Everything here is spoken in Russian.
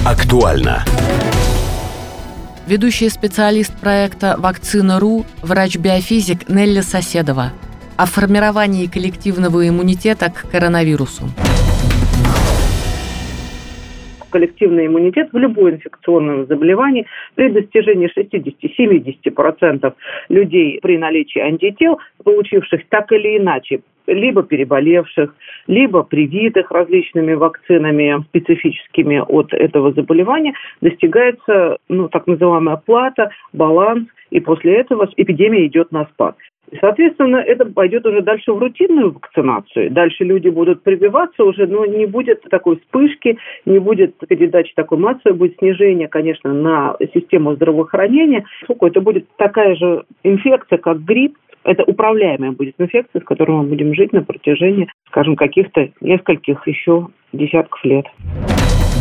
Актуально. Ведущий специалист проекта «Вакцина.ру», врач-биофизик Нелли Соседова о формировании коллективного иммунитета к коронавирусу. Коллективный иммунитет в любое инфекционное заболевание при достижении 60-70% людей при наличии антител, получивших так или иначе, либо переболевших, либо привитых различными вакцинами, специфическими от этого заболевания, достигается так называемая плата, баланс, и после этого эпидемия идет на спад. И, соответственно, это пойдет уже дальше в рутинную вакцинацию. Дальше люди будут прививаться уже, но не будет такой вспышки, не будет передачи такой массовой, будет снижение, конечно, на систему здравоохранения. Это будет такая же инфекция, как грипп. Это управляемая будет инфекция, с которой мы будем жить на протяжении, скажем, каких-то нескольких еще десятков лет.